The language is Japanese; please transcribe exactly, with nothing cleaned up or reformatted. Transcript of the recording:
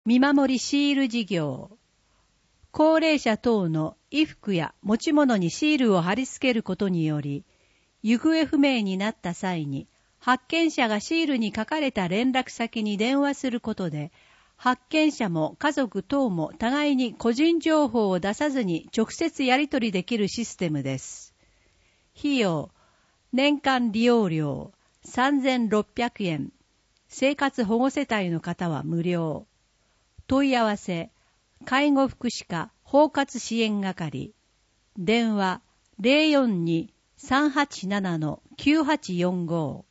見守りシール事業。高齢者等の衣服や持ち物にシールを貼り付けることにより、行方不明になった際に、発見者がシールに書かれた連絡先に電話することで、発見者も家族等も互いに個人情報を出さずに直接やり取りできるシステムです。費用、年間利用料さんぜんろっぴゃくえん。生活保護世帯の方は無料。問い合わせ、介護福祉課包括支援係。電話 ゼロよんに さんはちなな きゅうはちよんご。